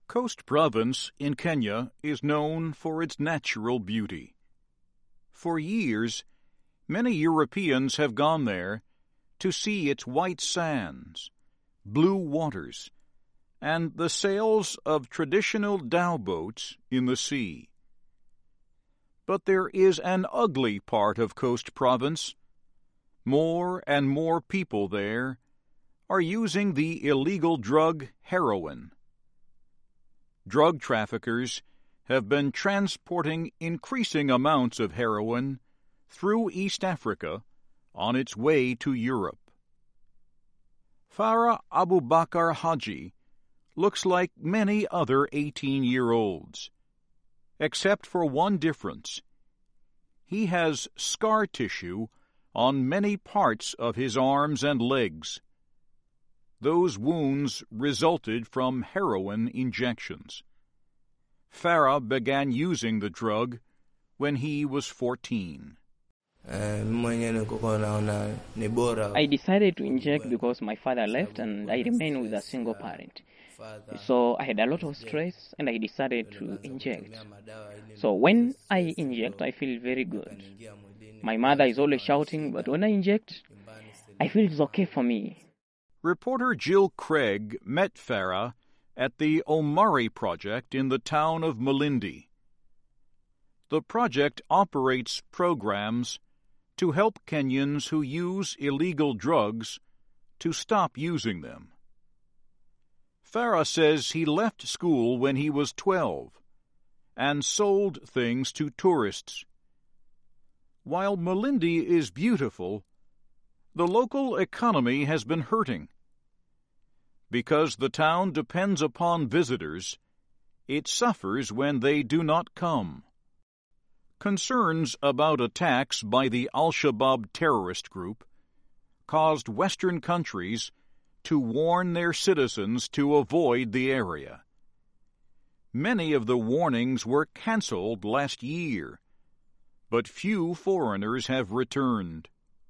Coast Province in Kenya is known for its natural beauty. For years, many Europeans have gone there to see its white sands, blue waters, and the sails of traditional dhow boats in the sea. But there is an ugly part of Coast Province. More and more people there are using the illegal drug heroin. Drug traffickers have been transporting increasing amounts of heroin through East Africa on its way to Europe. Farah Abubakar Haji looks like many other 18-year-olds, except for one difference. He has scar tissue on many parts of his arms and legs. Those wounds resulted from heroin injections. Farah began using the drug when he was 14. I decided to inject because my father left and I remained with a single parent. So I had a lot of stress and I decided to inject. So when I inject, I feel very good. My mother is always shouting, but when I inject, I feel it's okay for me. Reporter Jill Craig met Farah at the Omari Project in the town of Malindi. The project operates programs to help Kenyans who use illegal drugs to stop using them. Farah says he left school when he was 12 and sold things to tourists. While Malindi is beautiful, the local economy has been hurting. Because the town depends upon visitors, it suffers when they do not come. Concerns about attacks by the Al-Shabaab terrorist group caused Western countries to warn their citizens to avoid the area. Many of the warnings were canceled last year, but few foreigners have returned.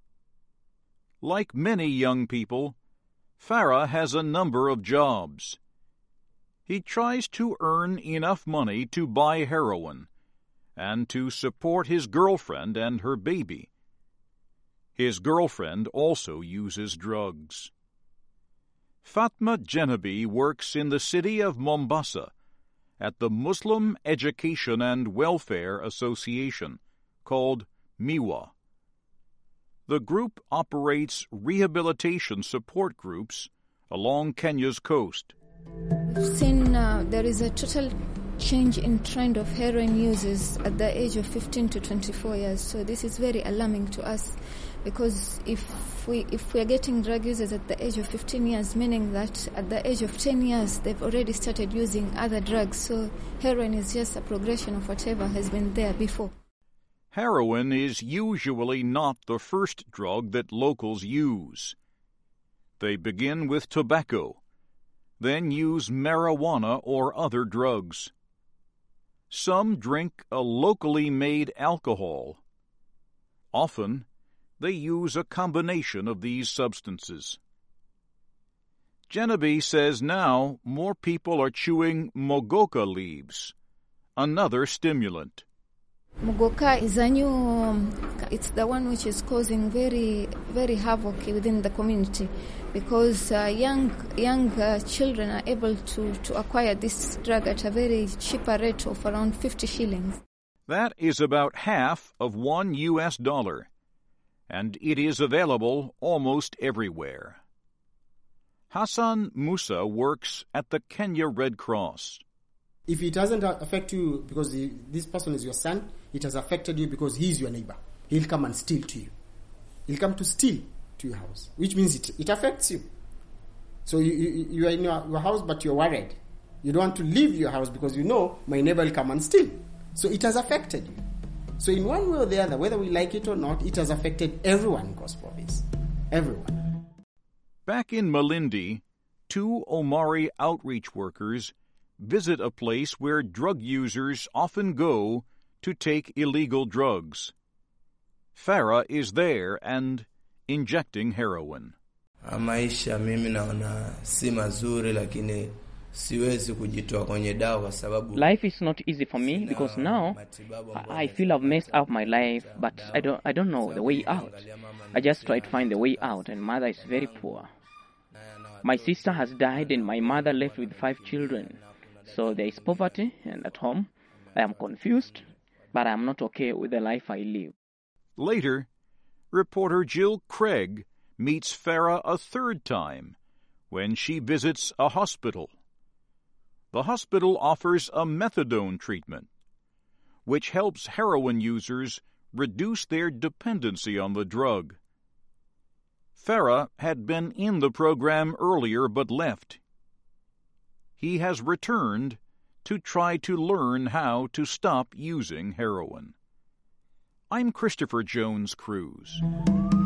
Like many young people, Farah has a number of jobs. He tries to earn enough money to buy heroin and to support his girlfriend and her baby. His girlfriend also uses drugs. Fatma Genabi works in the city of Mombasa at the Muslim Education and Welfare Association, called MIWA. The group operates rehabilitation support groups along Kenya's coast. We've seen there is a total change in trend of heroin users at the age of 15 to 24 years. So this is very alarming to us, because if we are getting drug users at the age of 15 years, meaning that at the age of 10 years they've already started using other drugs. So heroin is just a progression of whatever has been there before. Heroin is usually not the first drug that locals use. They begin with tobacco, then use marijuana or other drugs. Some drink a locally made alcohol. Often, they use a combination of these substances. Genevieve says now more people are chewing mogoka leaves, another stimulant. Mugoka is a new, it's the one which is causing very, very havoc within the community, because young children are able to acquire this drug at a very cheaper rate of around 50 shillings. That is about half of $1, and it is available almost everywhere. Hassan Musa works at the Kenya Red Cross. If it doesn't affect you because this person is your son, it has affected you because he is your neighbor. He'll come and steal to you. He'll come to steal to your house, which means it affects you. So you are in your house, but you're worried. You don't want to leave your house because you know my neighbor will come and steal. So it has affected you. So in one way or the other, whether we like it or not, it has affected everyone in Coast Province. Everyone. Back in Malindi, 2 Omari outreach workers visit a place where drug users often go to take illegal drugs. Farah is there and injecting heroin. Maisha mimi naona si mazuri, lakini Life is not easy for me because now I feel I've messed up my life, but I don't know the way out. I just try to find the way out, and mother is very poor. My sister has died and my mother left with 5 children. So there is poverty, and at home I am confused, but I am not okay with the life I live. Later, reporter Jill Craig meets Farah a third time when she visits a hospital. The hospital offers a methadone treatment, which helps heroin users reduce their dependency on the drug. Farah had been in the program earlier but left. He has returned to try to learn how to stop using heroin. I'm Christopher Jones Cruz.